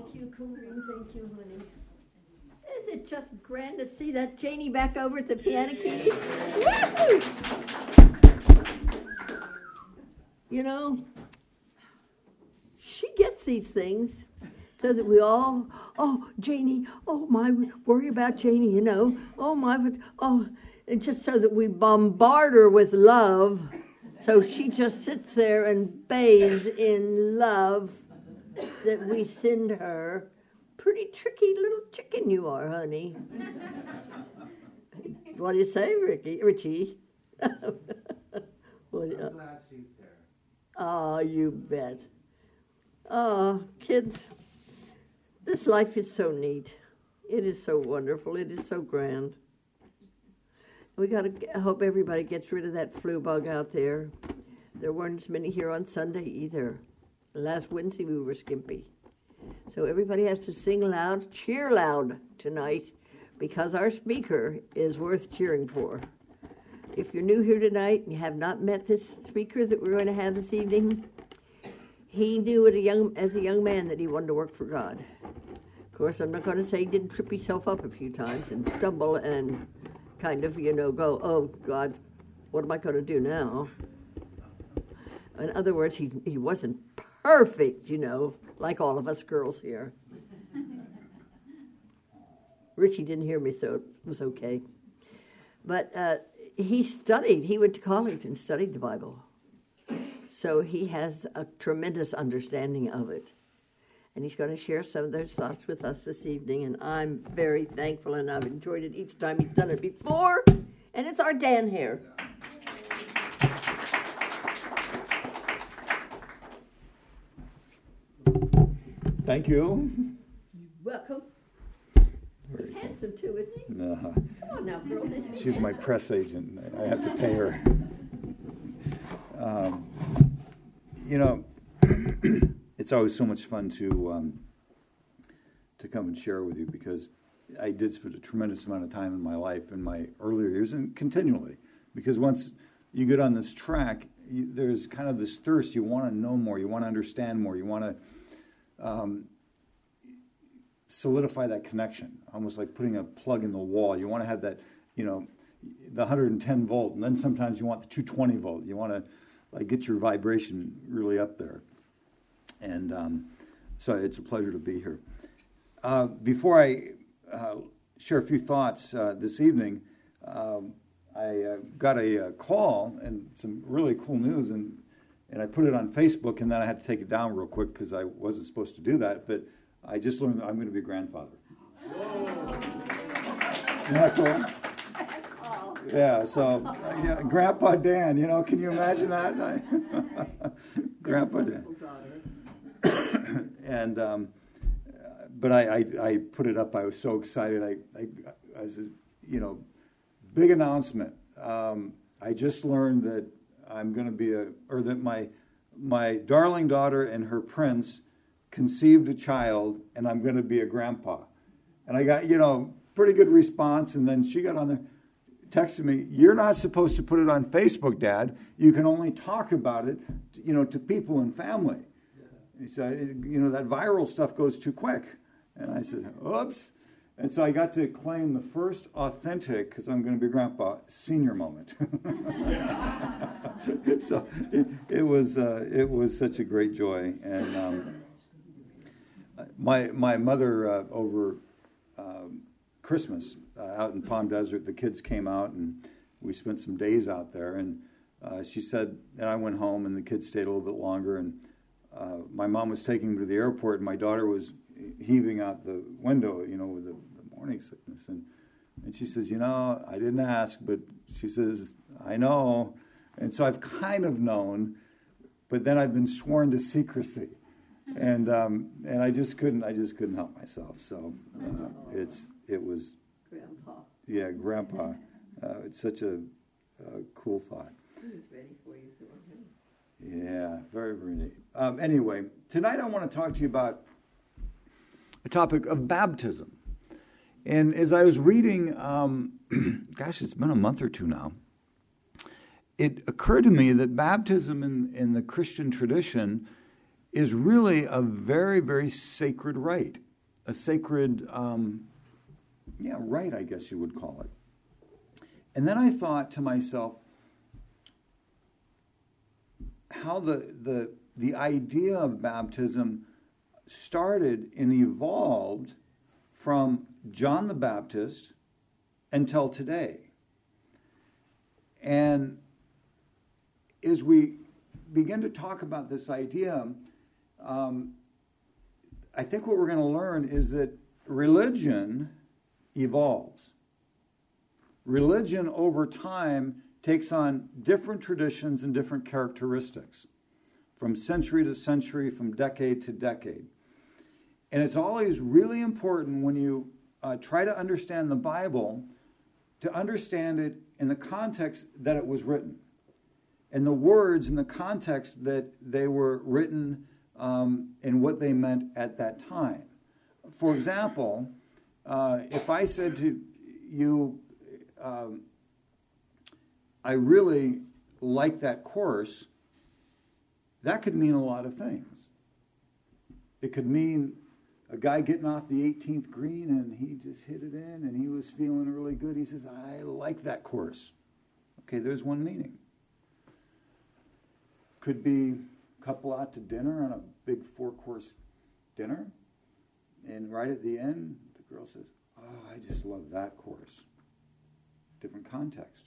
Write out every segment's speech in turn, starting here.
Thank you, Corinne. Thank you, honey. Is it just grand to see that Janie back over at the piano keys? Woo! You know, she gets these things so that we all, oh, Janie, oh, my, worry about Janie, you know. Oh, my, oh, and just so that we bombard her with love. So she just sits there and bathes in love that we send her. Pretty tricky little chicken you are, honey. What do you say, Richie? I'm glad she's there. Oh, you bet. Oh, kids, this life is so neat. It is so wonderful. It is so grand. We got to hope everybody gets rid of that flu bug out there. There weren't as many here on Sunday either. Last Wednesday we were skimpy. So everybody has to sing loud, cheer loud tonight, because our speaker is worth cheering for. If you're new here tonight and you have not met this speaker that we're going to have this evening, he knew as a young man that he wanted to work for God. Of course, I'm not going to say he didn't trip himself up a few times and stumble and kind of, go, oh, God, what am I going to do now? In other words, he wasn't perfect, like all of us girls here. Richie didn't hear me, so it was okay. But he studied. He went to college and studied the Bible. So he has a tremendous understanding of it. And he's going to share some of those thoughts with us this evening. And I'm very thankful, and I've enjoyed it each time he's done it before. And it's our Dan here. Thank you. Welcome. He's handsome too, isn't he? No. Come on now, girls. She's my press agent. I have to pay her. It's always so much fun to come and share with you, because I did spend a tremendous amount of time in my life in my earlier years, and continually, because once you get on this track, there's kind of this thirst. You want to know more. You want to understand more. You want to solidify that connection, almost like putting a plug in the wall. You want to have that, the 110 volt, and then sometimes you want the 220 volt. You want to get your vibration really up there. And so it's a pleasure to be here. Before I share a few thoughts this evening, I got a call and some really cool news, and I put it on Facebook, and then I had to take it down real quick because I wasn't supposed to do that, but I just learned that I'm going to be a grandfather. Whoa. Isn't that cool? Yeah, so Grandpa Dan, can you imagine that? Grandpa Dan. And but I put it up. I was so excited. I was big announcement. I just learned that I'm going to be that my darling daughter and her prince conceived a child, and I'm going to be a grandpa. And I got pretty good response. And then she got on there, texted me, "You're not supposed to put it on Facebook, Dad. You can only talk about it, to people and family." He said, that viral stuff goes too quick. And I said, oops. And so I got to claim the first authentic, because I'm going to be a grandpa, senior moment. So it was such a great joy. And my mother over Christmas out in Palm Desert, the kids came out and we spent some days out there. And she said, and I went home and the kids stayed a little bit longer. And my mom was taking me to the airport, and my daughter was heaving out the window, with the morning sickness. And she says, I didn't ask, but she says, I know. And so I've kind of known, but then I've been sworn to secrecy. And I just couldn't help myself. So it was Grandpa. Yeah, Grandpa. It's such a cool thought. He was ready for you. Yeah, very, very neat. Anyway, tonight I want to talk to you about a topic of baptism. And as I was reading, it's been a month or two now, it occurred to me that baptism in the Christian tradition is really a very, very sacred rite. A sacred, rite, I guess you would call it. And then I thought to myself, how the idea of baptism started and evolved from John the Baptist until today. And as we begin to talk about this idea, I think what we're going to learn is that religion evolves. Religion over time takes on different traditions and different characteristics from century to century, from decade to decade. And it's always really important when you try to understand the Bible to understand it in the context that it was written, and the words in the context that they were written and what they meant at that time. For example, if I said to you, I really like that course, that could mean a lot of things. It could mean a guy getting off the 18th green and he just hit it in and he was feeling really good. He says, I like that course. Okay, there's one meaning. Could be a couple out to dinner on a big 4-course dinner, and right at the end, the girl says, oh, I just love that course. Different context.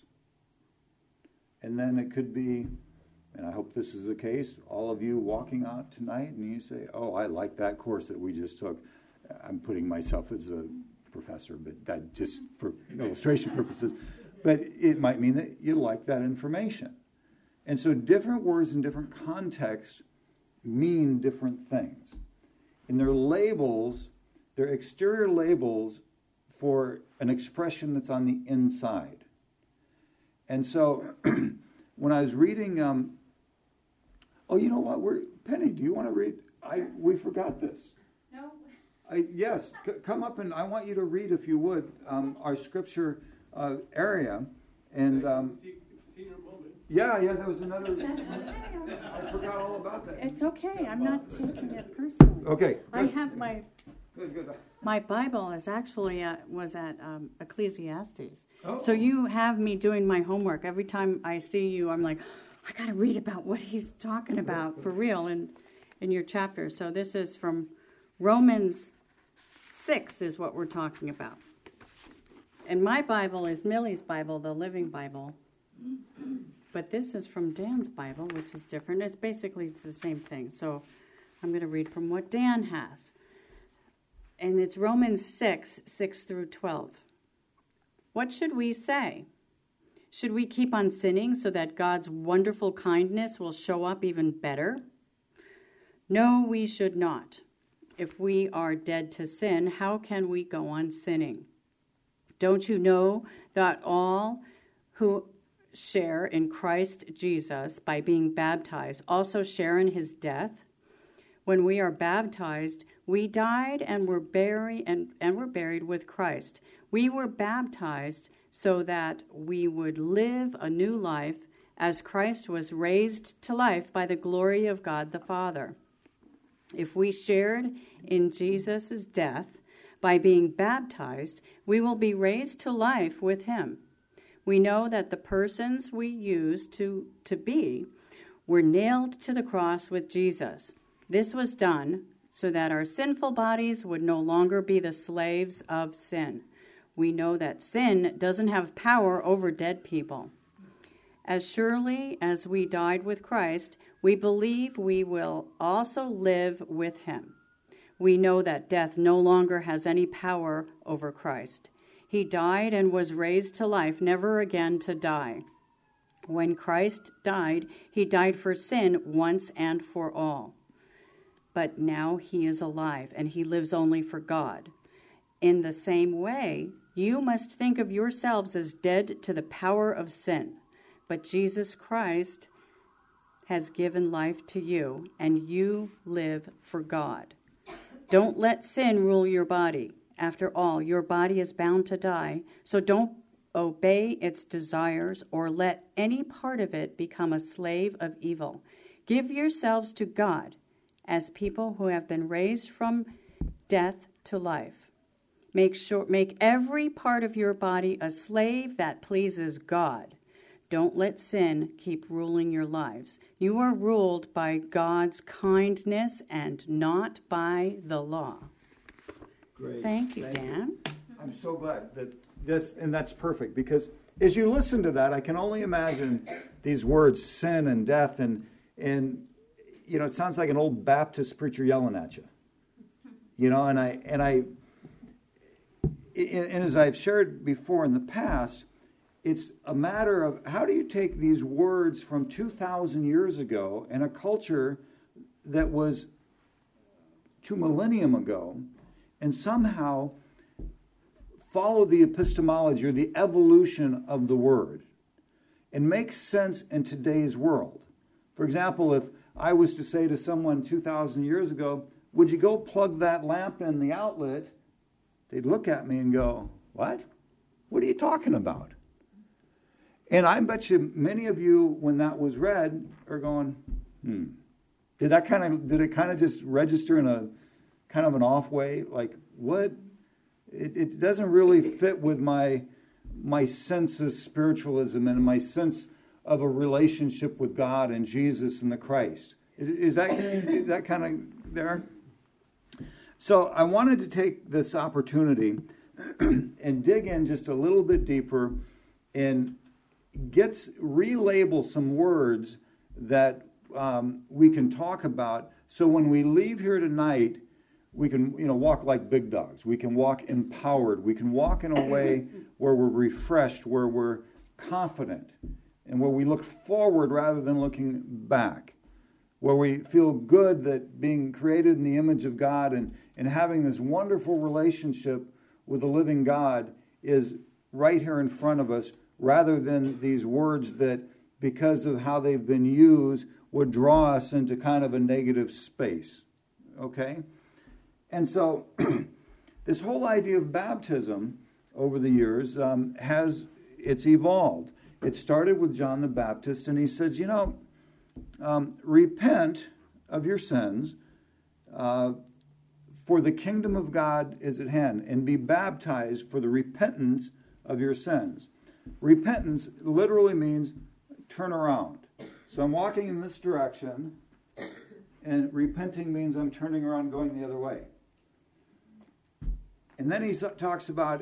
And then it could be, and I hope this is the case, all of you walking out tonight and you say, oh, I like that course that we just took. I'm putting myself as a professor, but that just for illustration purposes. But it might mean that you like that information. And so different words in different contexts mean different things. And they're labels, they're exterior labels for an expression that's on the inside. And so when I was reading, oh, you know what? Penny, do you want to read? We forgot this. No. Yes, come up and I want you to read, if you would, our scripture area. And senior moment. Yeah, there was another. I forgot all about that. It's okay. I'm not taking it personally. Okay. I have my Good. my Bible is actually was at Ecclesiastes. Oh. So you have me doing my homework every time I see you. I'm like, I got to read about what he's talking about for real in your chapter. So this is from Romans 6 is what we're talking about. And my Bible is Millie's Bible, the Living Bible. But this is from Dan's Bible, which is different. It's the same thing. So I'm going to read from what Dan has. And it's Romans 6 through 12. What should we say? Should we keep on sinning so that God's wonderful kindness will show up even better? No, we should not. If we are dead to sin, how can we go on sinning? Don't you know that all who share in Christ Jesus by being baptized also share in his death? When we are baptized, we died and were buried and were buried with Christ. We were baptized so that we would live a new life as Christ was raised to life by the glory of God the Father. If we shared in Jesus' death by being baptized, we will be raised to life with him. We know that the persons we used to be were nailed to the cross with Jesus. This was done so that our sinful bodies would no longer be the slaves of sin. We know that sin doesn't have power over dead people. As surely as we died with Christ, we believe we will also live with him. We know that death no longer has any power over Christ. He died and was raised to life, never again to die. When Christ died, he died for sin once and for all. But now he is alive, and he lives only for God. In the same way, you must think of yourselves as dead to the power of sin. But Jesus Christ has given life to you, and you live for God. Don't let sin rule your body. After all, your body is bound to die, so don't obey its desires or let any part of it become a slave of evil. Give yourselves to God as people who have been raised from death to life. Make every part of your body a slave that pleases God. Don't let sin keep ruling your lives. You are ruled by God's kindness and not by the law. Great. Thank you, Dan. I'm so glad that that's perfect, because as you listen to that, I can only imagine these words, sin and death, and it sounds like an old Baptist preacher yelling at you. And as I've shared before in the past, it's a matter of how do you take these words from 2,000 years ago in a culture that was 2 millennium ago and somehow follow the epistemology or the evolution of the word and make sense in today's world. For example, if I was to say to someone 2,000 years ago, would you go plug that lamp in the outlet? They'd look at me and go, what? What are you talking about? And I bet you many of you, when that was read, are going, Did it kind of just register in a kind of an off way? Like, what? It doesn't really fit with my sense of spiritualism and my sense of a relationship with God and Jesus and the Christ. Is that kind of there? So I wanted to take this opportunity and dig in just a little bit deeper and relabel some words that we can talk about. So when we leave here tonight, we can walk like big dogs. We can walk empowered. We can walk in a way where we're refreshed, where we're confident, and where we look forward rather than looking back, where we feel good that being created in the image of God and having this wonderful relationship with the living God is right here in front of us, rather than these words that, because of how they've been used, would draw us into kind of a negative space. Okay? And so this whole idea of baptism over the years it's evolved. It started with John the Baptist, and he says, repent of your sins, for the kingdom of God is at hand, and be baptized for the repentance of your sins. Repentance literally means turn around. So I'm walking in this direction, and repenting means I'm turning around going the other way. And then he talks about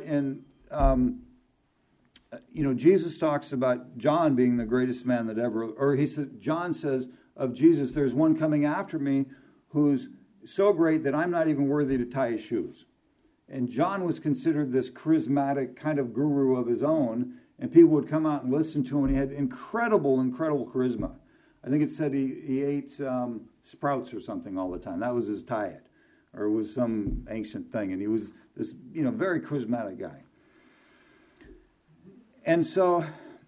Jesus talks about John being the greatest man that ever, or John says of Jesus, there's one coming after me who's so great that I'm not even worthy to tie his shoes. And John was considered this charismatic kind of guru of his own, and people would come out and listen to him, and he had incredible charisma. I think it said he ate sprouts or something all the time. That was his diet, or it was some ancient thing, and he was this very charismatic guy. And so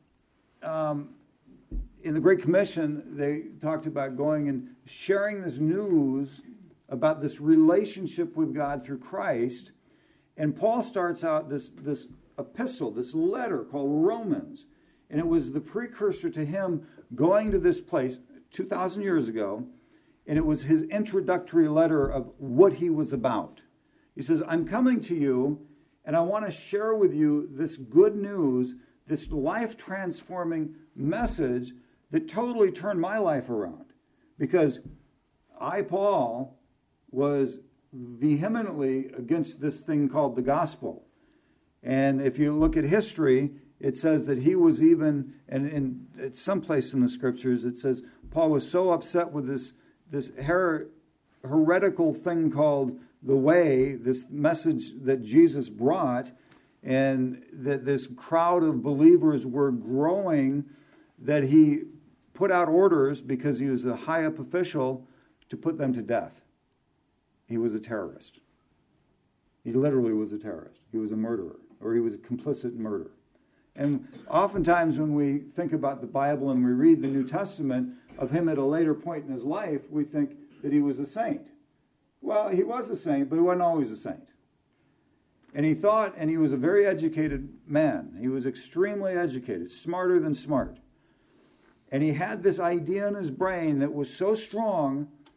in the Great Commission, they talked about going and sharing this news about this relationship with God through Christ. And Paul starts out this epistle, this letter called Romans. And it was the precursor to him going to this place 2,000 years ago. And it was his introductory letter of what he was about. He says, I'm coming to you, and I want to share with you this good news, this life-transforming message that totally turned my life around. Because I, Paul, was vehemently against this thing called the gospel. And if you look at history, it says that he was even, and it's someplace in the scriptures, it says Paul was so upset with this heretical thing called the way, this message that Jesus brought, and that this crowd of believers were growing, that he put out orders, because he was a high up official, to put them to death. He was a terrorist. He literally was a terrorist. He was a murderer, or he was complicit in murder. And oftentimes when we think about the Bible and we read the New Testament of him at a later point in his life, we think that he was a saint. Well, he was a saint, but he wasn't always a saint. And he thought, and he was a very educated man. He was extremely educated, smarter than smart. And he had this idea in his brain that was so strong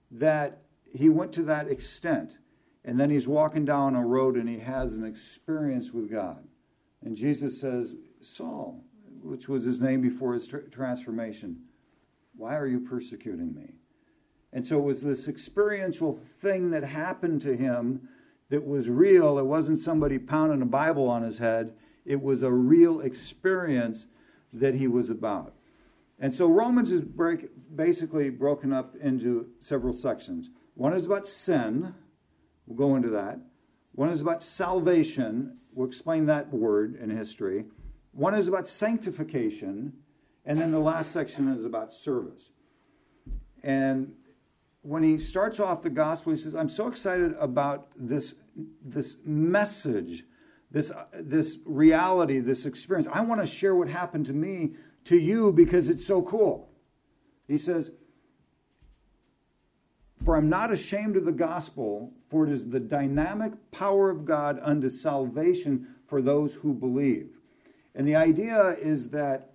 that he went to that extent. And then he's walking down a road and he has an experience with God. And Jesus says, Saul, which was his name before his transformation, why are you persecuting me? And so it was this experiential thing that happened to him that was real. It wasn't somebody pounding a Bible on his head. It was a real experience that he was about. And so Romans is basically broken up into several sections. One is about sin. We'll go into that. One is about salvation. We'll explain that word in history. One is about sanctification. And then the last section is about service. And when he starts off the gospel, he says, I'm so excited about this message, this reality, this experience. I want to share what happened to me to you because it's so cool. He says, for I'm not ashamed of the gospel, for it is the dynamic power of God unto salvation for those who believe. And the idea is that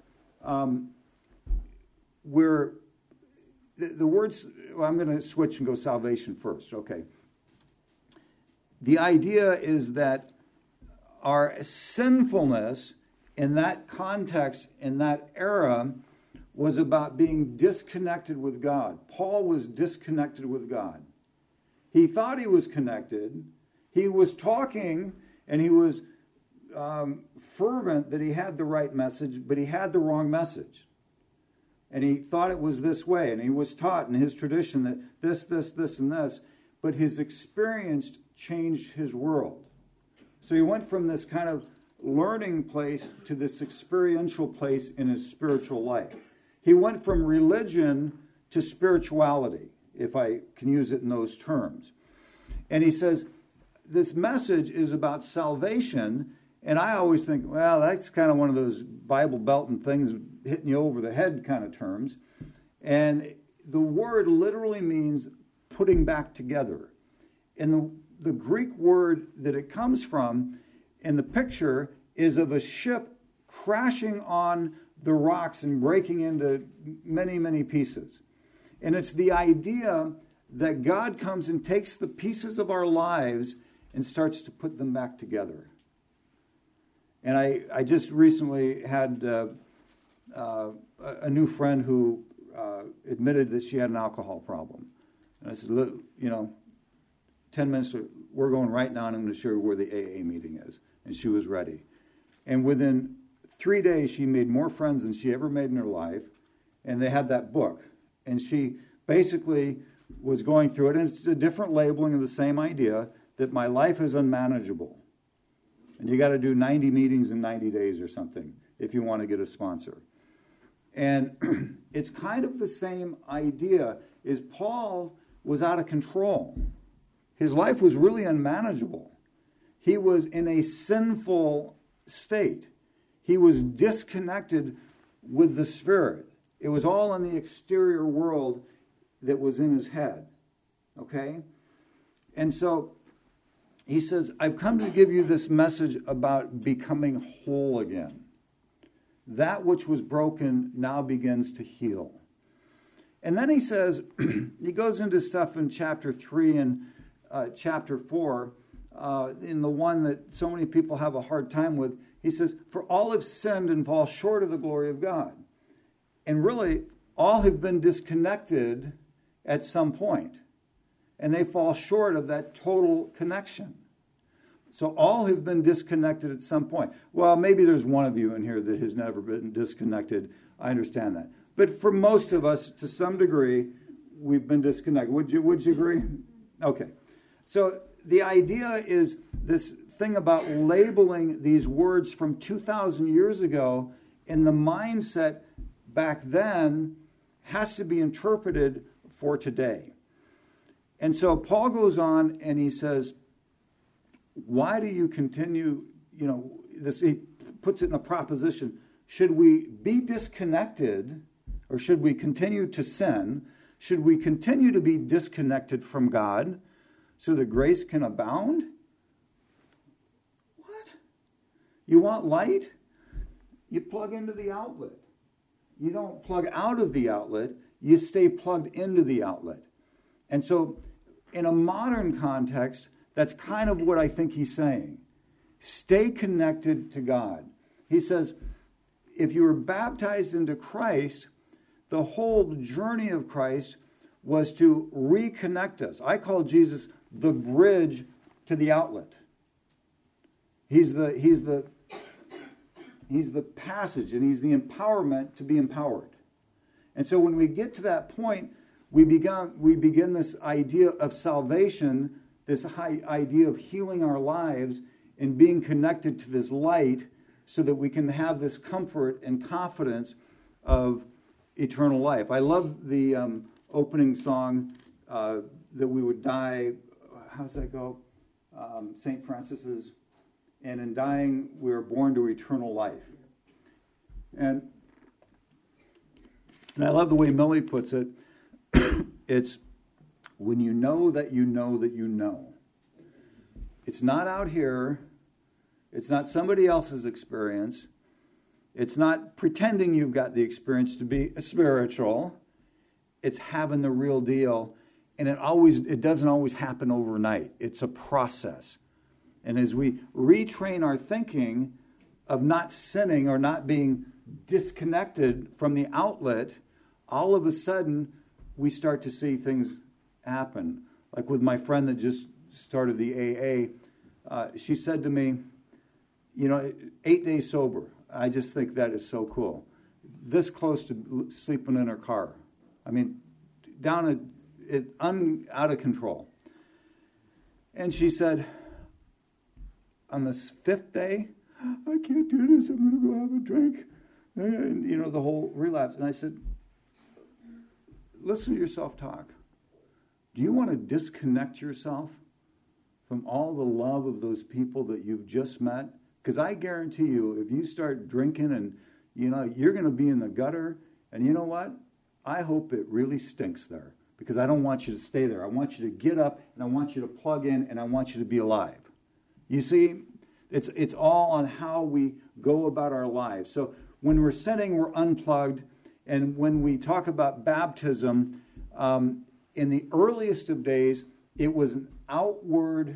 the words, well, I'm going to switch and go salvation first. Okay. The idea is that our sinfulness in that context, in that era, was about being disconnected with God. Paul was disconnected with God. He thought he was connected. He was talking and he was fervent that he had the right message, but he had the wrong message. And he thought it was this way, and he was taught in his tradition that this, and this, but his experience changed his world. So he went from this kind of learning place to this experiential place in his spiritual life. He went from religion to spirituality, if I can use it in those terms. And he says, this message is about salvation, and I always think, well, that's kind of one of those Bible belting things hitting you over the head kind of terms. And the word literally means putting back together. And the Greek word that it comes from in the picture is of a ship crashing on the rocks and breaking into many, many pieces. And it's the idea that God comes and takes the pieces of our lives and starts to put them back together. And I just recently had a new friend who admitted that she had an alcohol problem. And I said, look, 10 minutes, we're going right now and I'm going to show you where the AA meeting is. And she was ready. And within 3 days, she made more friends than she ever made in her life. And they had that book. And she basically was going through it. And it's a different labeling of the same idea that my life is unmanageable. And you got to do 90 meetings in 90 days or something if you want to get a sponsor. And it's kind of the same idea, is Paul was out of control. His life was really unmanageable. He was in a sinful state. He was disconnected with the Spirit. It was all in the exterior world that was in his head. Okay? And so he says, I've come to give you this message about becoming whole again. That which was broken now begins to heal. And then he says, he goes into stuff in chapter 3 and chapter 4, in the one that so many people have a hard time with. He says, for all have sinned and fall short of the glory of God. And really, all have been disconnected at some point. And they fall short of that total connection. So all have been disconnected at some point. Well, maybe there's one of you in here that has never been disconnected. I understand that. But for most of us, to some degree, we've been disconnected. Would you agree? Okay. So the idea is this thing about labeling these words from 2,000 years ago, and the mindset back then has to be interpreted for today. And so Paul goes on and he says, why do you continue, he puts it in a proposition. Should we be disconnected, or should we continue to sin? Should we continue to be disconnected from God so that grace can abound? What? You want light? You plug into the outlet. You don't plug out of the outlet. You stay plugged into the outlet. And so in a modern context, that's kind of what I think he's saying. Stay connected to God. He says, if you were baptized into Christ, the whole journey of Christ was to reconnect us. I call Jesus the bridge to the outlet. He's the passage, and he's the empowerment to be empowered. And so when we get to that point, we begin this idea of salvation, this idea of healing our lives and being connected to this light so that we can have this comfort and confidence of eternal life. I love the opening song that we would die. How's that go? St. Francis's, and in dying we are born to eternal life. And I love the way Millie puts it. It's when you know that you know that you know. It's not out here. It's not somebody else's experience. It's not pretending you've got the experience to be spiritual. It's having the real deal. And it doesn't always happen overnight. It's a process. And as we retrain our thinking of not sinning or not being disconnected from the outlet, all of a sudden we start to see things happen. Like with my friend that just started the AA, she said to me, 8 days sober. I just think that is so cool. This close to sleeping in her car. I mean, out of control. And she said, on this 5th day, I can't do this. I'm going to go have a drink. And, the whole relapse. And I said, listen to yourself talk. Do you want to disconnect yourself from all the love of those people that you've just met? Because I guarantee you, if you start drinking and, you're going to be in the gutter. And you know what? I hope it really stinks there. Because I don't want you to stay there. I want you to get up, and I want you to plug in, and I want you to be alive. You see, it's all on how we go about our lives. So when we're sinning, we're unplugged. And when we talk about baptism, in the earliest of days, it was an outward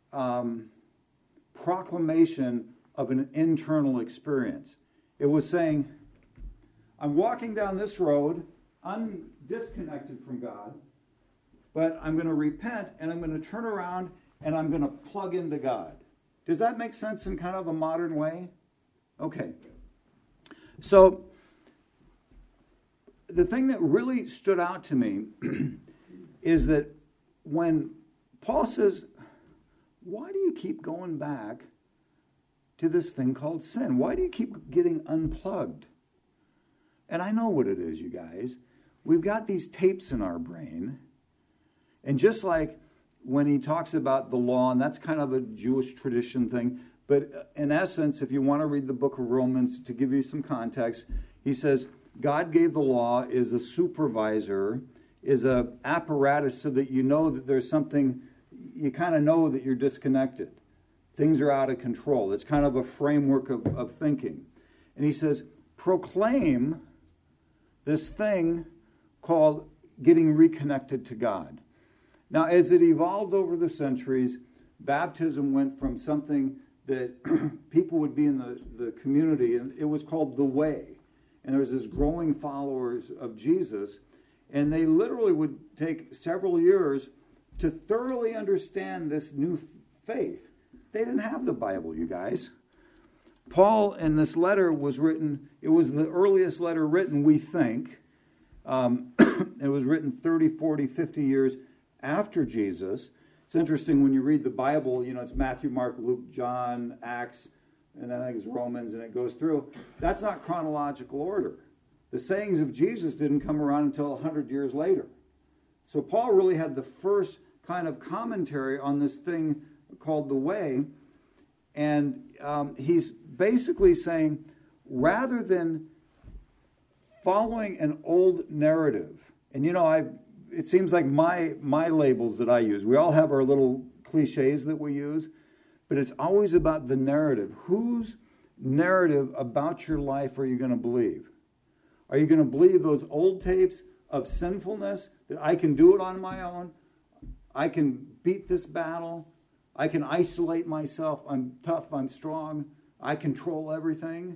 proclamation of an internal experience. It was saying, I'm walking down this road, disconnected from God, but I'm going to repent, and I'm going to turn around, and I'm going to plug into God. Does that make sense in kind of a modern way? Okay. So the thing that really stood out to me is that when Paul says, why do you keep going back to this thing called sin? Why do you keep getting unplugged? And I know what it is, you guys. We've got these tapes in our brain. And just like when he talks about the law, and that's kind of a Jewish tradition thing, but in essence, if you want to read the book of Romans to give you some context, he says, God gave the law is a supervisor, is a apparatus so that you know that there's something, you kind of know that you're disconnected. Things are out of control. It's kind of a framework of thinking. And he says, proclaim this thing called getting reconnected to God. Now, as it evolved over the centuries, baptism went from something that people would be in the community, and it was called the way. And there was this growing followers of Jesus, and they literally would take several years to thoroughly understand this new faith. They didn't have the Bible, you guys. Paul, in this letter, was written, it was the earliest letter written, we think. It was written 30, 40, 50 years after Jesus. It's interesting when you read the Bible, it's Matthew, Mark, Luke, John, Acts, and then I think it's Romans, and it goes through. That's not chronological order. The sayings of Jesus didn't come around until 100 years later. So Paul really had the first kind of commentary on this thing called the way, and he's basically saying, rather than following an old narrative, and it seems like my labels that I use, we all have our little cliches that we use, but it's always about the narrative. Whose narrative about your life are you going to believe? Are you going to believe those old tapes of sinfulness, that I can do it on my own? I can beat this battle. I can isolate myself. I'm tough. I'm strong. I control everything.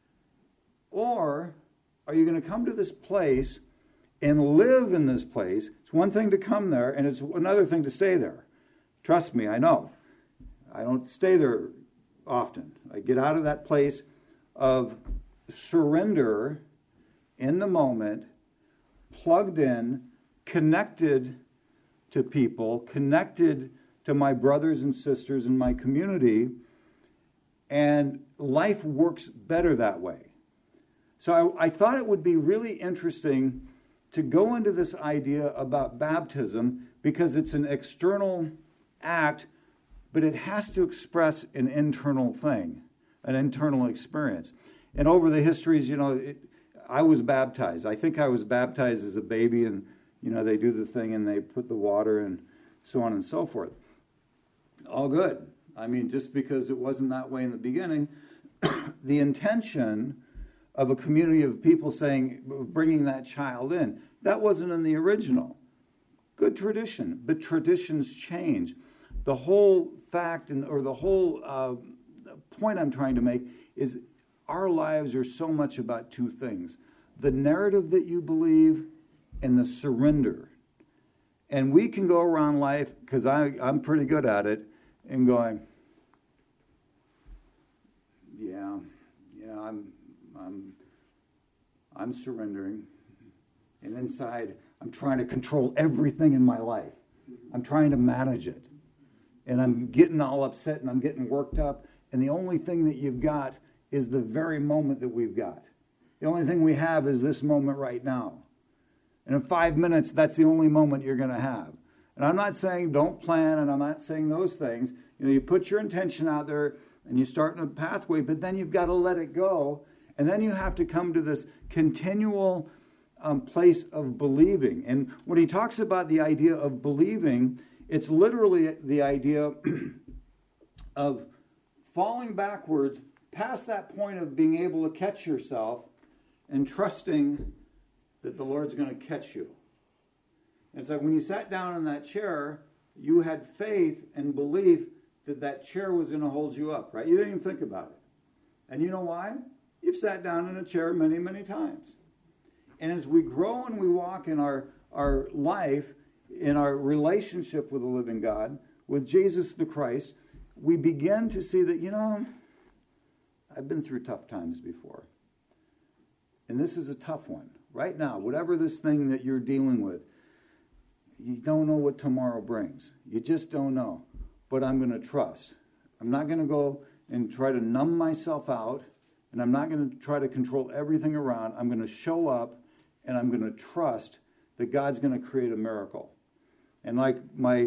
Or are you going to come to this place and live in this place? It's one thing to come there, and it's another thing to stay there. Trust me, I know. I don't stay there often. I get out of that place of surrender in the moment, plugged in, connected to people, connected to my brothers and sisters in my community, and life works better that way. So I thought it would be really interesting to go into this idea about baptism because it's an external act, but it has to express an internal thing, an internal experience. And over the histories, I was baptized. I think I was baptized as a baby, and they do the thing and they put the water and so on and so forth. All good. I mean, just because it wasn't that way in the beginning, the intention of a community of people bringing that child in, that wasn't in the original. Good tradition, but traditions change. The whole fact, or the whole point I'm trying to make is our lives are so much about two things: the narrative that you believe and the surrender. And we can go around life, because I'm pretty good at it, and going, I'm surrendering. And inside, I'm trying to control everything in my life. I'm trying to manage it. And I'm getting all upset and I'm getting worked up. And the only thing that you've got is the very moment that we've got. The only thing we have is this moment right now. And in 5 minutes, that's the only moment you're going to have. And I'm not saying don't plan, and I'm not saying those things. You put your intention out there and you start in a pathway, but then you've got to let it go. And then you have to come to this continual place of believing. And when he talks about the idea of believing, it's literally the idea of falling backwards past that point of being able to catch yourself and trusting that the Lord's going to catch you. And it's like when you sat down in that chair, you had faith and belief that that chair was going to hold you up, right? You didn't even think about it. And you know why? You've sat down in a chair many, many times. And as we grow and we walk in our life, in our relationship with the living God, with Jesus the Christ, we begin to see that, I've been through tough times before. And this is a tough one. Right now, whatever this thing that you're dealing with, you don't know what tomorrow brings. You just don't know. But I'm going to trust. I'm not going to go and try to numb myself out, and I'm not going to try to control everything around. I'm going to show up, and I'm going to trust that God's going to create a miracle. And like my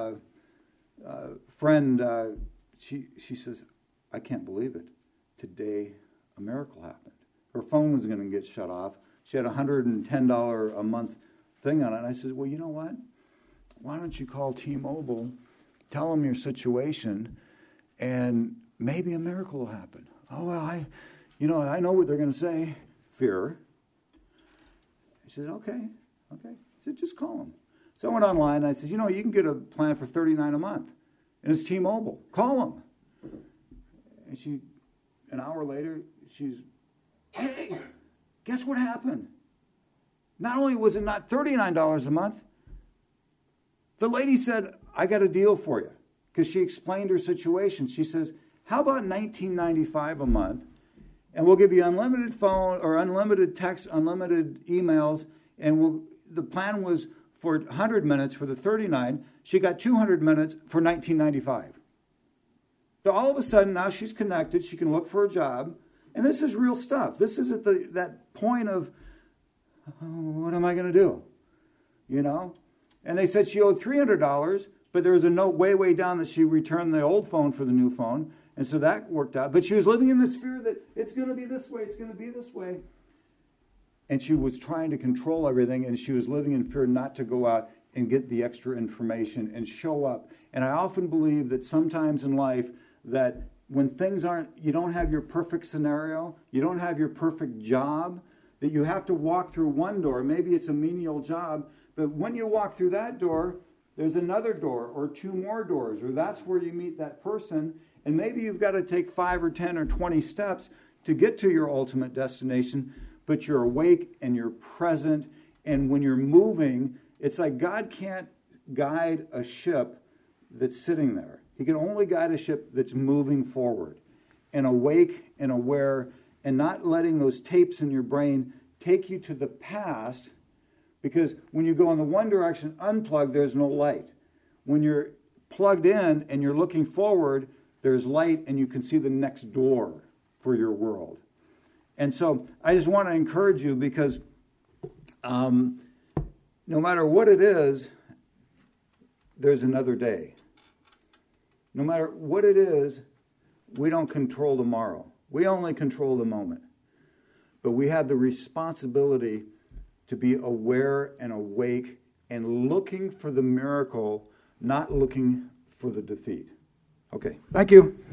friend, she says, I can't believe it. Today, a miracle happened. Her phone was going to get shut off. She had a $110 a month thing on it. And I said, well, you know what? Why don't you call T-Mobile, tell them your situation, and maybe a miracle will happen. Oh, well, I know what they're going to say. Fear. I said, okay. I said, just call them. So I went online, and I said, you can get a plan for $39 a month, and it's T-Mobile. Call them. And an hour later, hey, guess what happened? Not only was it not $39 a month, the lady said, I got a deal for you, because she explained her situation. She says, how about $19.95 a month, and we'll give you unlimited phone or unlimited text, unlimited emails, and the plan was for 100 minutes for the $39. She got 200 minutes for $19.95. So all of a sudden, now she's connected. She can look for a job. And this is real stuff. This is at that point of, what am I going to do? And they said she owed $300, but there was a note way down that she returned the old phone for the new phone. And so that worked out. But she was living in this fear that it's going to be this way, it's going to be this way. And she was trying to control everything, and she was living in fear not to go out and get the extra information and show up. And I often believe that sometimes in life that when things you don't have your perfect scenario, you don't have your perfect job, that you have to walk through one door. Maybe it's a menial job, but when you walk through that door, there's another door or 2 more doors, or that's where you meet that person. And maybe you've got to take 5 or 10 or 20 steps to get to your ultimate destination, but you're awake and you're present. And when you're moving, it's like God can't guide a ship that's sitting there. He can only guide a ship that's moving forward and awake and aware, and not letting those tapes in your brain take you to the past, because when you go in the one direction unplugged, there's no light. When you're plugged in and you're looking forward, there's light and you can see the next door for your world. And so I just want to encourage you, because no matter what it is, there's another day. No matter what it is, we don't control tomorrow. We only control the moment. But we have the responsibility to be aware and awake and looking for the miracle, not looking for the defeat. Okay, thank you.